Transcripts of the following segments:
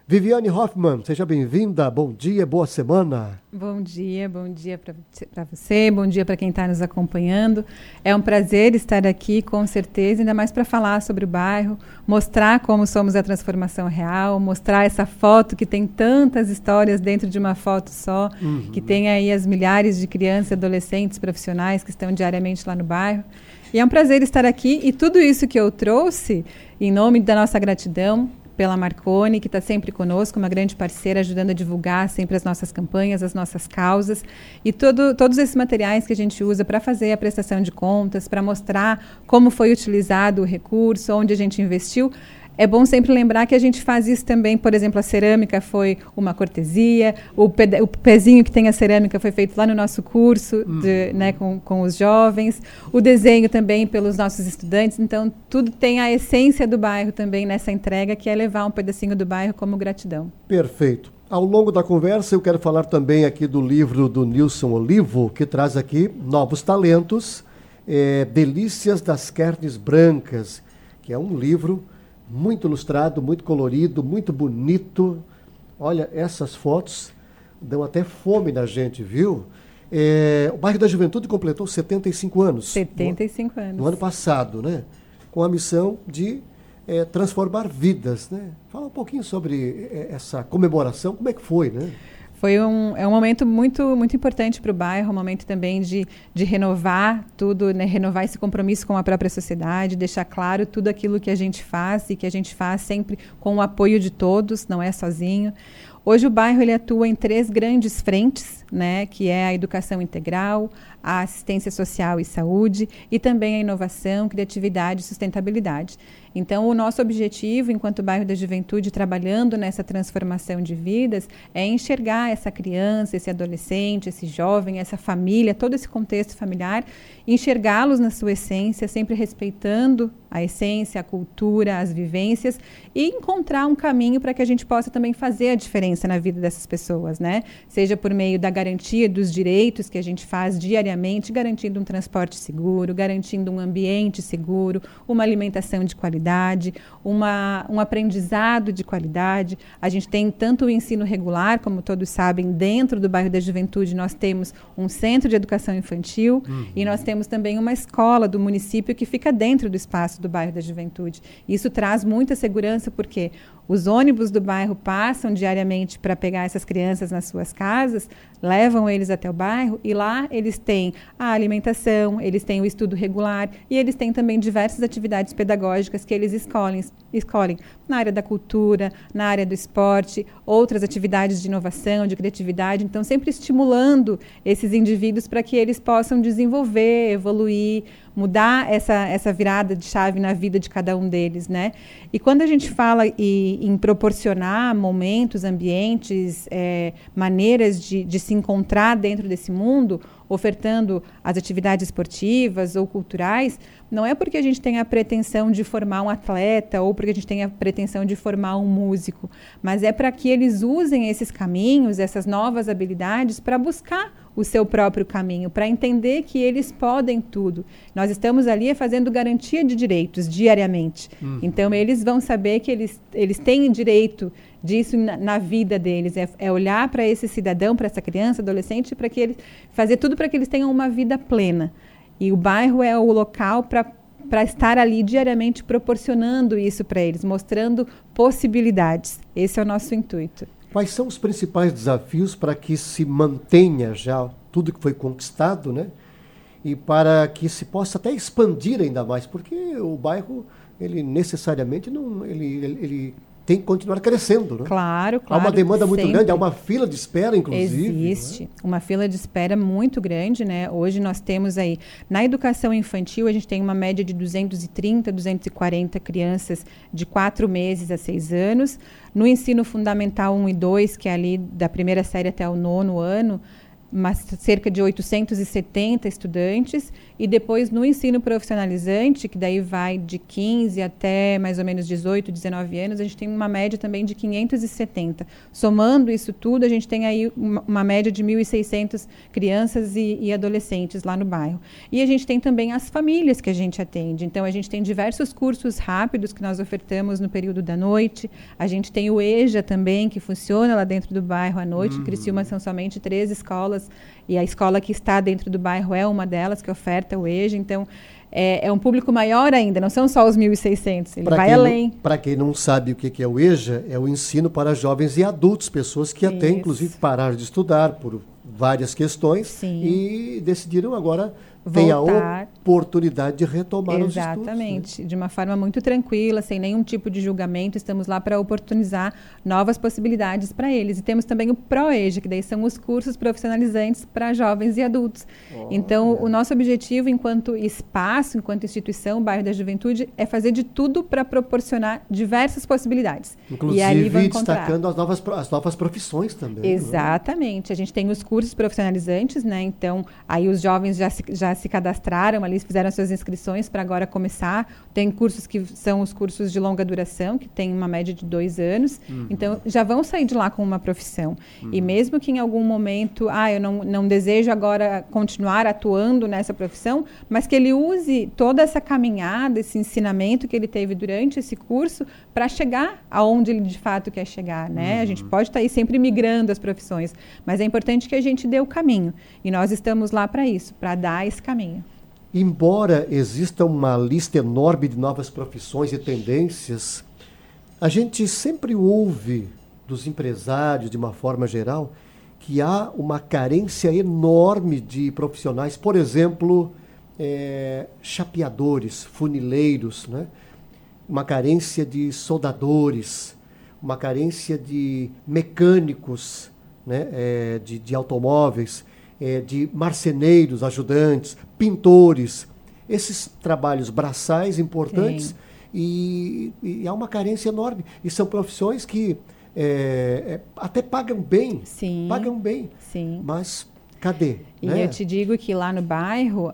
Viviane Hoffmann, seja bem-vinda. Bom dia, boa semana. Bom dia para você, bom dia para quem está nos acompanhando. É um prazer estar aqui, com certeza, ainda mais para falar sobre o bairro, mostrar como somos a transformação real, mostrar essa foto que tem tantas histórias dentro de uma foto só, que tem aí as milhares de crianças, adolescentes, profissionais que estão diariamente lá no bairro. E é um prazer estar aqui e tudo isso que eu trouxe, em nome da nossa gratidão, pela Marconi, que está sempre conosco, uma grande parceira, ajudando a divulgar sempre as nossas campanhas, as nossas causas, e todos esses materiais que a gente usa para fazer a prestação de contas, para mostrar como foi utilizado o recurso, onde a gente investiu. É bom sempre lembrar que a gente faz isso também, por exemplo, a cerâmica foi uma cortesia, o pezinho que tem a cerâmica foi feito lá no nosso curso com os jovens, o desenho também pelos nossos estudantes, então tudo tem a essência do bairro também nessa entrega, que é levar um pedacinho do bairro como gratidão. Perfeito. Ao longo da conversa eu quero falar também aqui do livro do Nilson Olivo, que traz aqui Novos Talentos, Delícias das Carnes Brancas, que é um livro muito ilustrado, muito colorido, muito bonito. Olha, essas fotos dão até fome na gente, viu? O bairro da Juventude completou 75 anos. 75 anos. No ano passado, né? Com a missão de transformar vidas, né? Fala um pouquinho sobre essa comemoração, como é que foi, né? É um momento muito, muito importante para o bairro, um momento também de renovar tudo, né? Renovar esse compromisso com a própria sociedade, deixar claro tudo aquilo que a gente faz e que a gente faz sempre com o apoio de todos, não é sozinho. Hoje o bairro ele atua em 3 grandes frentes, né? Que é a educação integral, a assistência social e saúde e também a inovação, criatividade e sustentabilidade. Então, o nosso objetivo, enquanto bairro da Juventude, trabalhando nessa transformação de vidas, é enxergar essa criança, esse adolescente, esse jovem, essa família, todo esse contexto familiar, enxergá-los na sua essência, sempre respeitando a essência, a cultura, as vivências e encontrar um caminho para que a gente possa também fazer a diferença na vida dessas pessoas, né? Seja por meio da garantia dos direitos que a gente faz diariamente, garantindo um transporte seguro, garantindo um ambiente seguro, uma alimentação de qualidade, um aprendizado de qualidade. A gente tem tanto o ensino regular, como todos sabem, dentro do bairro da Juventude nós temos um centro de educação infantil e nós temos também uma escola do município que fica dentro do espaço do bairro da Juventude. Isso traz muita segurança porque os ônibus do bairro passam diariamente para pegar essas crianças nas suas casas, levam eles até o bairro e lá eles têm a alimentação, eles têm o estudo regular e eles têm também diversas atividades pedagógicas que eles escolhem na área da cultura, na área do esporte, outras atividades de inovação, de criatividade, então sempre estimulando esses indivíduos para que eles possam desenvolver, evoluir, mudar essa virada de chave na vida de cada um deles, né? E quando a gente fala em proporcionar momentos, ambientes, maneiras de se encontrar dentro desse mundo, ofertando as atividades esportivas ou culturais, não é porque a gente tem a pretensão de formar um atleta ou porque a gente tem a pretensão de formar um músico, mas é para que eles usem esses caminhos, essas novas habilidades para buscar o seu próprio caminho, para entender que eles podem tudo. Nós estamos ali fazendo garantia de direitos diariamente. Então, eles vão saber que eles têm direito disso na vida deles. É olhar para esse cidadão, para essa criança, adolescente, para que eles fazer tudo para que eles tenham uma vida plena. E o bairro é o local para estar ali diariamente proporcionando isso para eles, mostrando possibilidades. Esse é o nosso intuito. Quais são os principais desafios para que se mantenha já tudo que foi conquistado, né? E para que se possa até expandir ainda mais, porque o bairro, ele necessariamente não, ele tem que continuar crescendo, né? Claro. Há uma demanda muito grande, há uma fila de espera, inclusive. Existe, né? Uma fila de espera muito grande, né? Hoje nós temos aí, na educação infantil, a gente tem uma média de 230, 240 crianças de 4 meses a 6 anos. No ensino fundamental 1 e 2, que é ali da primeira série até o 9º ano, cerca de 870 estudantes, e depois no ensino profissionalizante, que daí vai de 15 até mais ou menos 18, 19 anos, a gente tem uma média também de 570. Somando isso tudo, a gente tem aí uma média de 1.600 crianças e adolescentes lá no bairro. E a gente tem também as famílias que a gente atende. Então, a gente tem diversos cursos rápidos que nós ofertamos no período da noite. A gente tem o EJA também, que funciona lá dentro do bairro à noite. Em Criciúma são somente 3 escolas, e a escola que está dentro do bairro é uma delas que oferta o EJA. Então, é um público maior ainda, não são só os 1.600, ele vai além. Para quem não sabe o que é o EJA, é o ensino para jovens e adultos, pessoas que até, inclusive, pararam de estudar por várias questões. Sim. E decidiram agora ter a oportunidade de retomar os estudos. Exatamente, de uma forma muito tranquila, sem nenhum tipo de julgamento. Estamos lá para oportunizar novas possibilidades para eles. E temos também o ProEJA, que daí são os cursos profissionalizantes para jovens e adultos. Então, o nosso objetivo enquanto espaço, enquanto instituição, Bairro da Juventude, é fazer de tudo para proporcionar diversas possibilidades. Inclusive, e ali vão encontrar destacando as novas profissões também. Exatamente. A gente tem os cursos profissionalizantes, né? Então, aí os jovens já se cadastraram ali, fizeram suas inscrições para agora começar. Tem cursos que são os cursos de longa duração, que tem uma média de 2 anos. Então, já vão sair de lá com uma profissão. E mesmo que em algum momento, eu não desejo agora continuar atuando nessa profissão, mas que ele use toda essa caminhada, esse ensinamento que ele teve durante esse curso para chegar aonde ele de fato quer chegar, né? A gente pode estar aí sempre migrando as profissões, mas é importante que a gente dê o caminho. E nós estamos lá para isso, para dar esse caminho. Embora exista uma lista enorme de novas profissões e tendências, a gente sempre ouve dos empresários, de uma forma geral, que há uma carência enorme de profissionais, por exemplo, chapeadores, funileiros, né? Uma carência de soldadores, uma carência de mecânicos, né? De automóveis, de marceneiros, ajudantes, pintores, esses trabalhos braçais importantes e há uma carência enorme. E são profissões que até pagam bem, Sim. Mas cadê? E eu te digo que lá no bairro,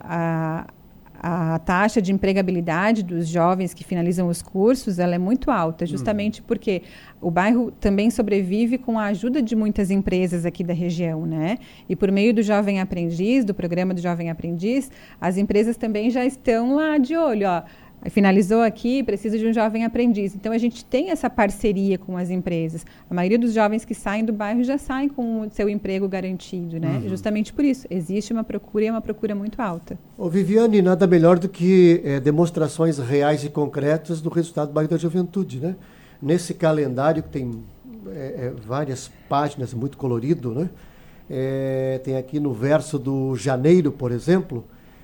a taxa de empregabilidade dos jovens que finalizam os cursos, ela é muito alta, justamente porque o bairro também sobrevive com a ajuda de muitas empresas aqui da região, né? E por meio do Jovem Aprendiz, do programa do Jovem Aprendiz, as empresas também já estão lá de olho, finalizou aqui, precisa de um jovem aprendiz. Então, a gente tem essa parceria com as empresas. A maioria dos jovens que saem do bairro já saem com o seu emprego garantido, né? Justamente por isso. Existe uma procura e é uma procura muito alta. Viviane, nada melhor do que demonstrações reais e concretas do resultado do Bairro da Juventude, né? Nesse calendário que tem várias páginas, muito colorido, né? Tem aqui no verso do janeiro, por exemplo,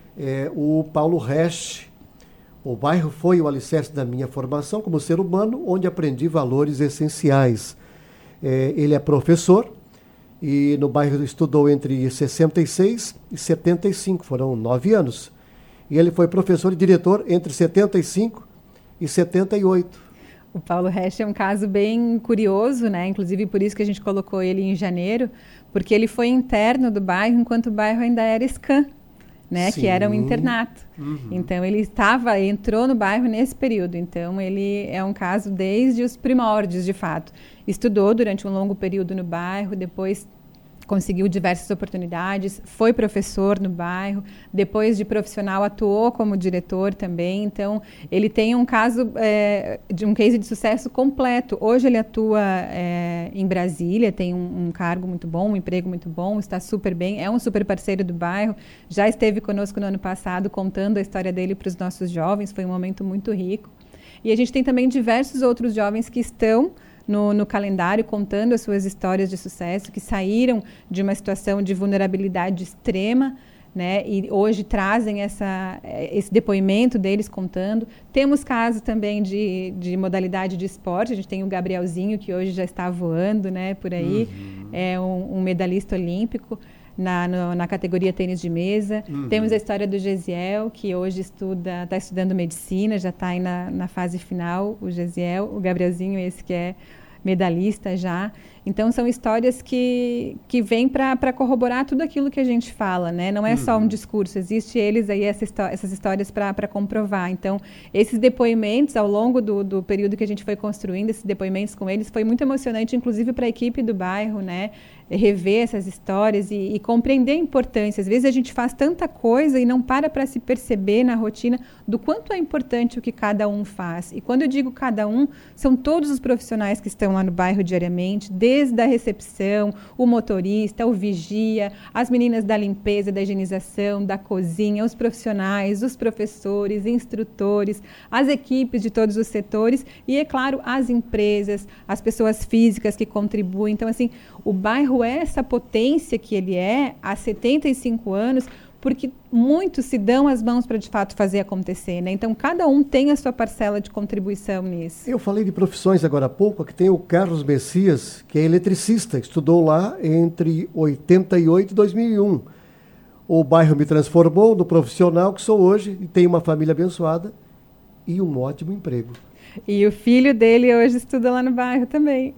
o Paulo Resch. O bairro foi o alicerce da minha formação como ser humano, onde aprendi valores essenciais. Ele é professor e no bairro estudou entre 66 e 75, foram 9 anos. E ele foi professor e diretor entre 75 e 78. O Paulo Resch é um caso bem curioso, né? Inclusive por isso que a gente colocou ele em janeiro, porque ele foi interno do bairro enquanto o bairro ainda era SCAM. Né, que era um internato. Então, ele entrou no bairro nesse período. Então, ele é um caso desde os primórdios, de fato. Estudou durante um longo período no bairro, depois conseguiu diversas oportunidades, foi professor no bairro, depois de profissional atuou como diretor também. Então, ele tem um caso de um case de sucesso completo. Hoje ele atua em Brasília, tem um cargo muito bom, um emprego muito bom, está super bem, é um super parceiro do bairro, já esteve conosco no ano passado contando a história dele para os nossos jovens, foi um momento muito rico. E a gente tem também diversos outros jovens que estão no calendário, contando as suas histórias de sucesso, que saíram de uma situação de vulnerabilidade extrema, né, e hoje trazem esse depoimento deles contando. Temos casos também de modalidade de esporte. A gente tem o Gabrielzinho, que hoje já está voando, né, por aí, é um medalhista olímpico na categoria tênis de mesa. Temos a história do Gesiel, que hoje está estudando medicina, já está aí na fase final, o Gesiel, o Gabrielzinho, esse que é medalhista já. Então, são histórias que vêm para corroborar tudo aquilo que a gente fala, né? Não é só um discurso, existe essas histórias para comprovar. Então, esses depoimentos, ao longo do período que a gente foi construindo, esses depoimentos com eles, foi muito emocionante, inclusive para a equipe do bairro, né? Rever essas histórias e compreender a importância. Às vezes a gente faz tanta coisa e não para se perceber na rotina do quanto é importante o que cada um faz. E quando eu digo cada um, são todos os profissionais que estão lá no bairro diariamente, desde a recepção, o motorista, o vigia, as meninas da limpeza, da higienização, da cozinha, os profissionais, os professores, instrutores, as equipes de todos os setores e, é claro, as empresas, as pessoas físicas que contribuem. Então, assim, o bairro é essa potência que ele é há 75 anos, porque muitos se dão as mãos para, de fato, fazer acontecer, né? Então, cada um tem a sua parcela de contribuição nisso. Eu falei de profissões agora há pouco, aqui tem o Carlos Messias, que é eletricista, estudou lá entre 88 e 2001. O bairro me transformou no profissional que sou hoje e tenho uma família abençoada e um ótimo emprego. E o filho dele hoje estuda lá no bairro também.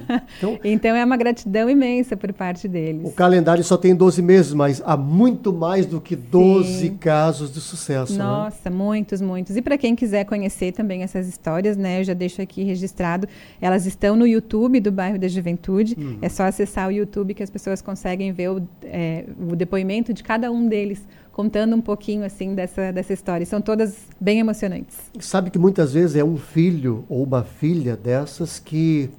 Então é uma gratidão imensa por parte deles. O calendário só tem 12 meses, mas há muito mais do que 12 Sim. casos de sucesso. Nossa, né? Muitos, muitos. E para quem quiser conhecer também essas histórias, né, eu já deixo aqui registrado. Elas estão no YouTube do Bairro da Juventude. É só acessar o YouTube que as pessoas conseguem ver o depoimento de cada um deles, contando um pouquinho assim dessa história. São todas bem emocionantes. Sabe que muitas vezes é um filho ou uma filha dessas que,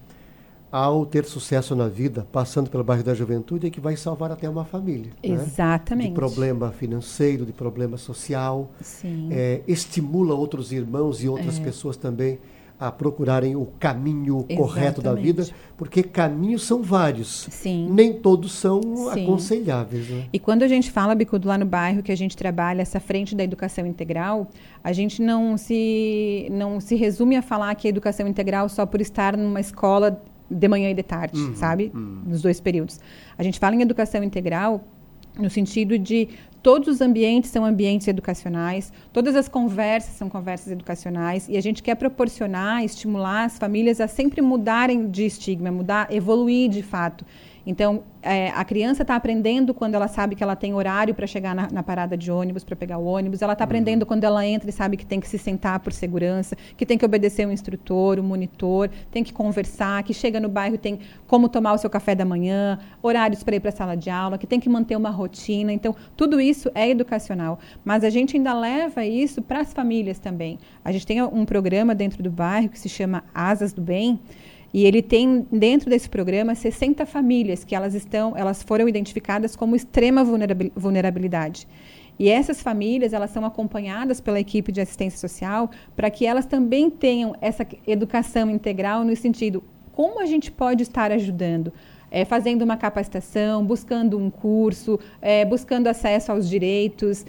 ao ter sucesso na vida, passando pelo bairro da Juventude, é que vai salvar até uma família. Exatamente. Né? De problema financeiro, de problema social. Sim. Estimula outros irmãos e outras pessoas também a procurarem o caminho correto da vida, porque caminhos são vários. Sim. Nem todos são aconselháveis. Né? E quando a gente fala, Bicudo, lá no bairro, que a gente trabalha essa frente da educação integral, a gente não se resume a falar que a educação integral só por estar numa escola de manhã e de tarde, sabe? Nos dois períodos. A gente fala em educação integral no sentido de todos os ambientes são ambientes educacionais, todas as conversas são conversas educacionais e a gente quer proporcionar, estimular as famílias a sempre mudarem de estigma, evoluir de fato. Então, a criança está aprendendo quando ela sabe que ela tem horário para chegar na parada de ônibus, para pegar o ônibus. Ela está aprendendo quando ela entra e sabe que tem que se sentar por segurança, que tem que obedecer o instrutor, o monitor, tem que conversar, que chega no bairro tem como tomar o seu café da manhã, horários para ir para a sala de aula, que tem que manter uma rotina. Então, tudo isso é educacional. Mas a gente ainda leva isso para as famílias também. A gente tem um programa dentro do bairro que se chama Asas do Bem, e ele tem, dentro desse programa, 60 famílias que elas foram identificadas como extrema vulnerabilidade. E essas famílias, elas são acompanhadas pela equipe de assistência social para que elas também tenham essa educação integral no sentido, como a gente pode estar ajudando? Fazendo uma capacitação, buscando um curso, buscando acesso aos direitos,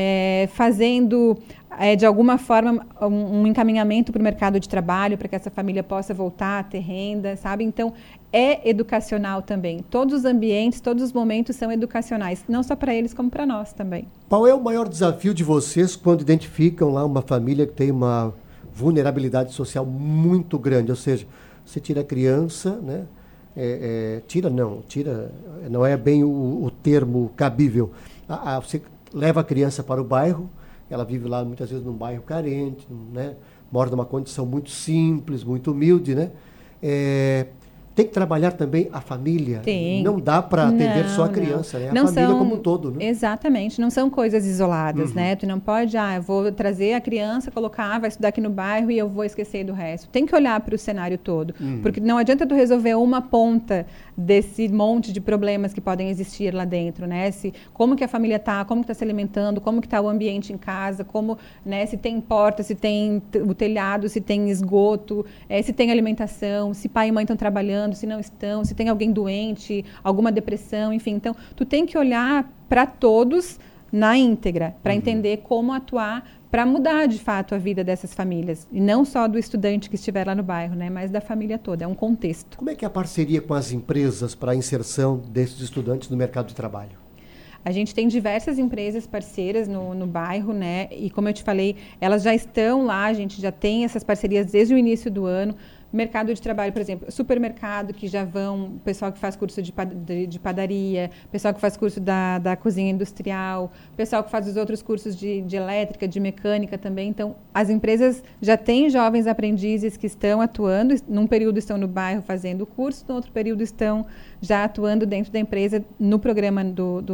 fazendo, de alguma forma, um encaminhamento para o mercado de trabalho, para que essa família possa voltar a ter renda, sabe? Então, é educacional também. Todos os ambientes, todos os momentos são educacionais, não só para eles, como para nós também. Qual é o maior desafio de vocês quando identificam lá uma família que tem uma vulnerabilidade social muito grande? Ou seja, você tira a criança, né? Não é bem o termo cabível. Você leva a criança para o bairro, ela vive lá muitas vezes num bairro carente, né? Mora numa condição muito simples, muito humilde, né? Tem que trabalhar também a família. Tem. Não dá para atender só a criança, né? A família como um todo, né? Exatamente, não são coisas isoladas, né? Tu não pode, eu vou trazer a criança, colocar, vai estudar aqui no bairro e eu vou esquecer do resto. Tem que olhar para o cenário todo, porque não adianta tu resolver uma ponta desse monte de problemas que podem existir lá dentro, né? Como que a família está, como que está se alimentando, como que está o ambiente em casa, como, né, se tem porta, se tem o telhado, se tem esgoto, se tem alimentação, se pai e mãe estão trabalhando, se não estão, se tem alguém doente, alguma depressão, enfim. Então, tu tem que olhar para todos na íntegra, para entender como atuar para mudar, de fato, a vida dessas famílias. E não só do estudante que estiver lá no bairro, né, mas da família toda. É um contexto. Como é que é a parceria com as empresas para a inserção desses estudantes no mercado de trabalho? A gente tem diversas empresas parceiras no bairro, né? E como eu te falei, elas já estão lá, a gente já tem essas parcerias desde o início do ano. mercado de trabalho, por exemplo, supermercado, que já vão, pessoal que faz curso de padaria, pessoal que faz curso da cozinha industrial, pessoal que faz os outros cursos de elétrica, de mecânica também. Então, as empresas já têm jovens aprendizes que estão atuando, num período estão no bairro fazendo o curso, no outro período estão já atuando dentro da empresa no programa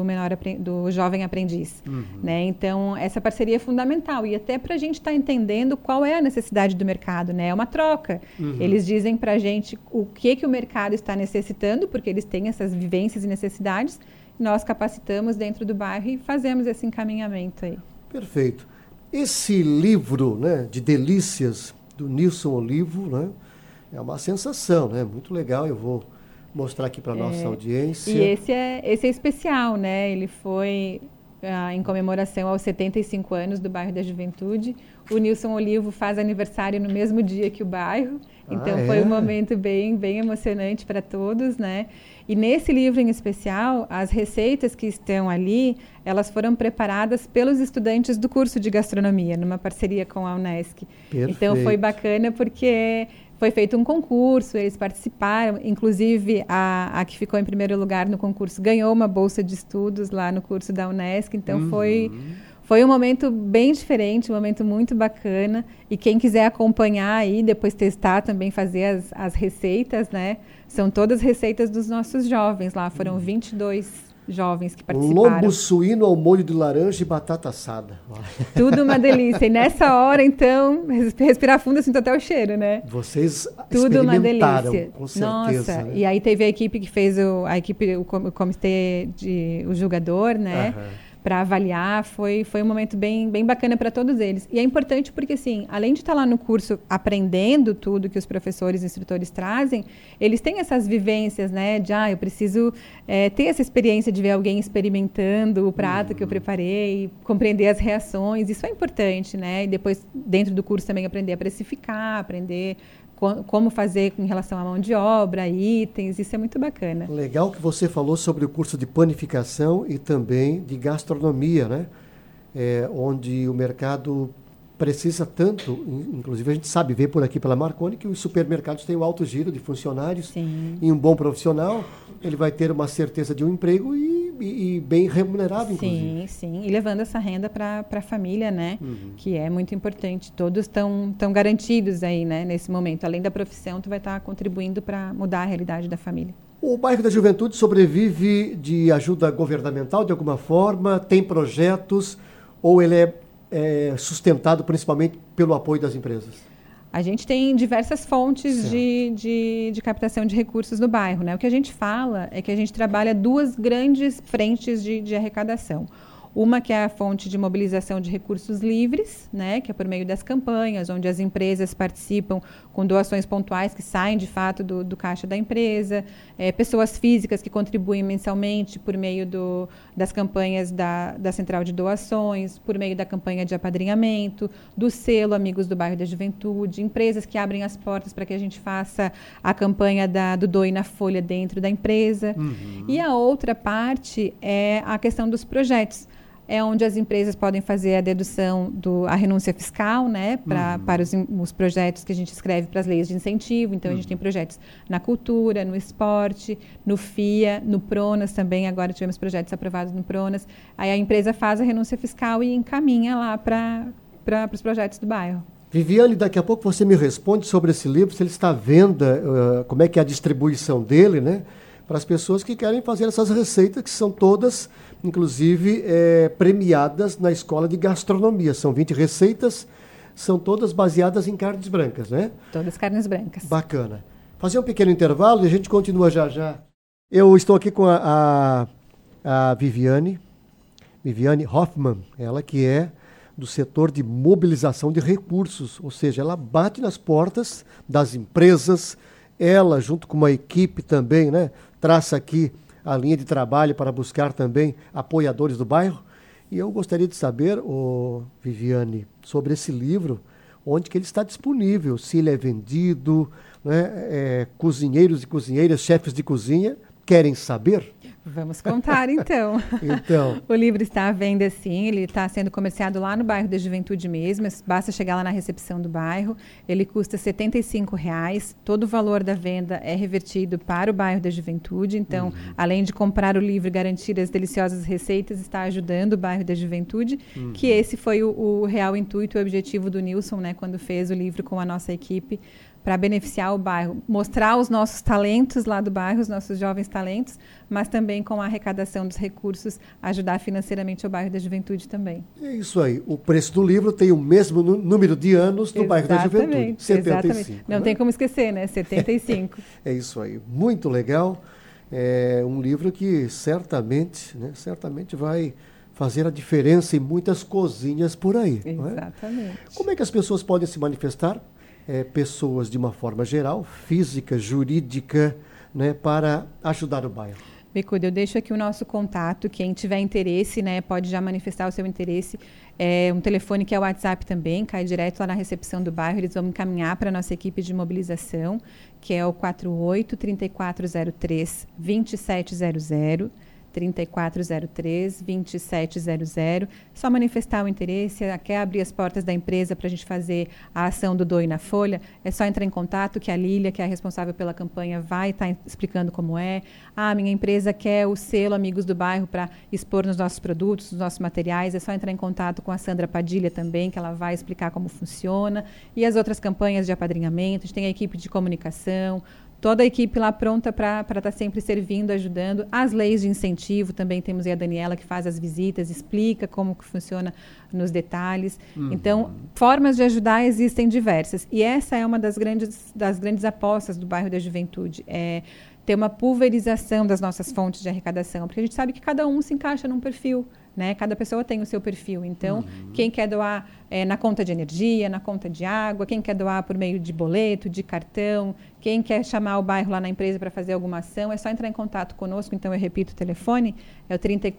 do jovem aprendiz. Né? Então, essa parceria é fundamental, e até para a gente estar entendendo qual é a necessidade do mercado, né? É uma troca. Eles dizem para a gente o que o mercado está necessitando, porque eles têm essas vivências e necessidades, nós capacitamos dentro do bairro e fazemos esse encaminhamento aí. Perfeito. Esse livro, né, de delícias do Nilson Olivo, né, é uma sensação, né? Muito legal, eu vou mostrar aqui para a nossa audiência. E esse é especial, né? Ele foi em comemoração aos 75 anos do bairro da Juventude. O Nilson Olivo faz aniversário no mesmo dia que o bairro, então foi um momento bem emocionante para todos, né? E nesse livro em especial, as receitas que estão ali, elas foram preparadas pelos estudantes do curso de gastronomia, numa parceria com a Unesc. Perfeito. Então foi bacana porque foi feito um concurso, eles participaram, inclusive a que ficou em primeiro lugar no concurso ganhou uma bolsa de estudos lá no curso da Unesc, então foi um momento bem diferente, um momento muito bacana, e quem quiser acompanhar aí, depois testar também, fazer as receitas, né? São todas receitas dos nossos jovens lá, foram 22 jovens que participaram. Lombo suíno ao molho de laranja e batata assada. Tudo uma delícia. E nessa hora, então, respirar fundo, sinto até o cheiro, né? Vocês tudo uma delícia. Com certeza. Nossa, né? E aí teve a equipe que fez o comitê o julgador, né? Para avaliar, foi um momento bem bacana para todos eles. E é importante porque, assim, além de estar lá no curso aprendendo tudo que os professores e instrutores trazem, eles têm essas vivências, né? De, eu preciso ter essa experiência de ver alguém experimentando o prato que eu preparei, compreender as reações, isso é importante, né? E depois, dentro do curso, também aprender a precificar, aprender como fazer em relação à mão de obra, itens, isso é muito bacana. Legal que você falou sobre o curso de panificação e também de gastronomia, né? Onde o mercado precisa tanto, inclusive a gente sabe, ver por aqui pela Marconi, que os supermercados têm um alto giro de funcionários. Sim. E um bom profissional, ele vai ter uma certeza de um emprego e bem remunerado, inclusive. Sim. E levando essa renda para a família, né? Que é muito importante. Todos estão garantidos aí, né? Nesse momento. Além da profissão, tu vai estar contribuindo para mudar a realidade da família. O bairro da Juventude sobrevive de ajuda governamental, de alguma forma? Tem projetos? Ou ele é sustentado principalmente pelo apoio das empresas? A gente tem diversas fontes de captação de recursos no bairro, né? O que a gente fala é que a gente trabalha duas grandes frentes de arrecadação. Uma que é a fonte de mobilização de recursos livres, né, que é por meio das campanhas, onde as empresas participam com doações pontuais que saem de fato do caixa da empresa, pessoas físicas que contribuem mensalmente por meio das campanhas da Central de Doações, por meio da campanha de apadrinhamento, do selo Amigos do Bairro da Juventude, empresas que abrem as portas para que a gente faça a campanha do Doe na Folha dentro da empresa. E a outra parte é a questão dos projetos. É onde as empresas podem fazer a dedução, a renúncia fiscal, né, para os projetos que a gente escreve para as leis de incentivo. Então, a gente tem projetos na cultura, no esporte, no FIA, no PRONAS também. Agora tivemos projetos aprovados no PRONAS. Aí a empresa faz a renúncia fiscal e encaminha lá para os projetos do bairro. Viviane, daqui a pouco você me responde sobre esse livro, se ele está à venda, como é que é a distribuição dele, né? Para as pessoas que querem fazer essas receitas, que são todas, inclusive, premiadas na Escola de Gastronomia. São 20 receitas, são todas baseadas em carnes brancas, né? Todas carnes brancas. Bacana. Fazer um pequeno intervalo e a gente continua já. Eu estou aqui com a Viviane Hoffmann, ela que é do setor de mobilização de recursos, ou seja, ela bate nas portas das empresas, ela, junto com uma equipe também, né, traça aqui a linha de trabalho para buscar também apoiadores do bairro. E eu gostaria de saber, Viviane, sobre esse livro, onde que ele está disponível, se ele é vendido, né, cozinheiros e cozinheiras, chefes de cozinha, querem saber? Vamos contar, então. Então. O livro está à venda, sim. Ele está sendo comerciado lá no bairro da Juventude mesmo. Basta chegar lá na recepção do bairro. Ele custa R$ 75,00. Todo o valor da venda é revertido para o bairro da Juventude. Então, além de comprar o livro e garantir as deliciosas receitas, está ajudando o bairro da Juventude, que esse foi o real intuito e objetivo do Nilson, né, quando fez o livro com a nossa equipe, para beneficiar o bairro, mostrar os nossos talentos lá do bairro, os nossos jovens talentos, mas também com a arrecadação dos recursos, ajudar financeiramente o bairro da Juventude também. É isso aí. O preço do livro tem o mesmo número de anos do bairro da Juventude. 75. Exatamente. Não tem como esquecer, né? 75. É isso aí. Muito legal. É um livro que certamente vai fazer a diferença em muitas cozinhas por aí. Exatamente. Não é? Como é que as pessoas podem se manifestar? Pessoas de uma forma geral, física, jurídica, né, para ajudar o bairro. Bicudo, eu deixo aqui o nosso contato. Quem tiver interesse, né, pode já manifestar o seu interesse. É um telefone que é o WhatsApp também, cai direto lá na recepção do bairro. Eles vão encaminhar para a nossa equipe de mobilização, que é o 48-3403-2700. 3403-2700. Só manifestar o interesse, quer abrir as portas da empresa para a gente fazer a ação do Doe na Folha, é só entrar em contato que a Lília, que é a responsável pela campanha, vai estar explicando como é. Minha empresa quer o selo Amigos do Bairro para expor nos nossos produtos, nos nossos materiais, é só entrar em contato com a Sandra Padilha também, que ela vai explicar como funciona. E as outras campanhas de apadrinhamento, a gente tem a equipe de comunicação, toda a equipe lá pronta para estar sempre servindo, ajudando. As leis de incentivo, também temos aí a Daniela que faz as visitas, explica como que funciona nos detalhes. Então, formas de ajudar existem diversas. E essa é uma das grandes apostas do bairro da Juventude. Ter uma pulverização das nossas fontes de arrecadação, porque a gente sabe que cada um se encaixa num perfil, né? Cada pessoa tem o seu perfil. Então, quem quer doar na conta de energia, na conta de água, quem quer doar por meio de boleto, de cartão, quem quer chamar o bairro lá na empresa para fazer alguma ação, é só entrar em contato conosco. Então, eu repito o telefone, é o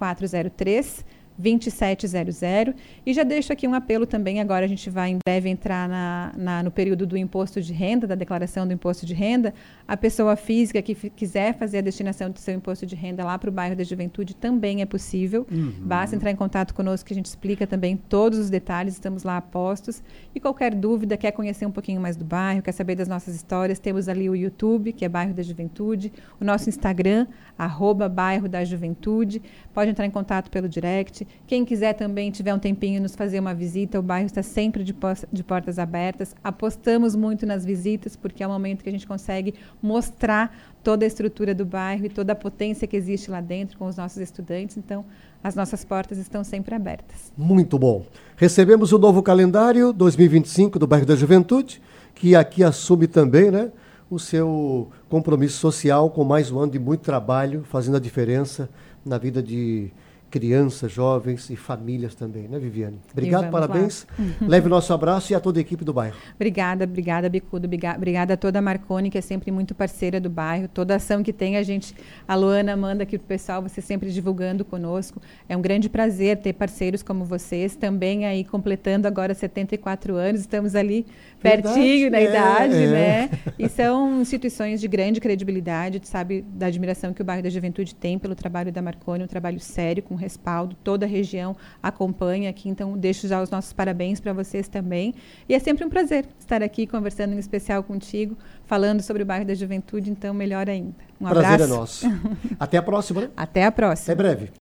3403-2700. E já deixo aqui um apelo também, agora a gente vai em breve entrar no período do imposto de renda, da declaração do imposto de renda. A pessoa física que quiser fazer a destinação do seu imposto de renda lá para o bairro da Juventude também é possível. Basta entrar em contato conosco que a gente explica também todos os detalhes, estamos lá a postos. E qualquer dúvida, quer conhecer um pouquinho mais do bairro, quer saber das nossas histórias, temos ali o YouTube, que é Bairro da Juventude, o nosso Instagram, @Bairro da Juventude, pode entrar em contato pelo direct. Quem quiser também, tiver um tempinho, nos fazer uma visita, o bairro está sempre de portas abertas. Apostamos muito nas visitas, porque é o momento que a gente consegue mostrar toda a estrutura do bairro e toda a potência que existe lá dentro com os nossos estudantes. Então, as nossas portas estão sempre abertas. Muito bom. Recebemos o novo calendário 2025 do bairro da Juventude, que aqui assume também, né, o seu compromisso social com mais um ano de muito trabalho, fazendo a diferença na vida de crianças, jovens e famílias também, né, Viviane? Obrigado, parabéns. Leve o nosso abraço e a toda a equipe do bairro. Obrigada, Bicudo. Obrigada a toda a Marconi, que é sempre muito parceira do bairro. Toda ação que tem, a Luana manda aqui pro pessoal, você sempre divulgando conosco. É um grande prazer ter parceiros como vocês, também aí completando agora 74 anos, estamos ali pertinho na idade, né? E são instituições de grande credibilidade, sabe, da admiração que o bairro da Juventude tem pelo trabalho da Marconi, um trabalho sério, com respaldo, toda a região acompanha aqui, então deixo já os nossos parabéns para vocês também. E é sempre um prazer estar aqui conversando em especial contigo, falando sobre o bairro da Juventude, então melhor ainda. Um abraço. Prazer é nosso. Até a próxima, né? Até a próxima. Até breve.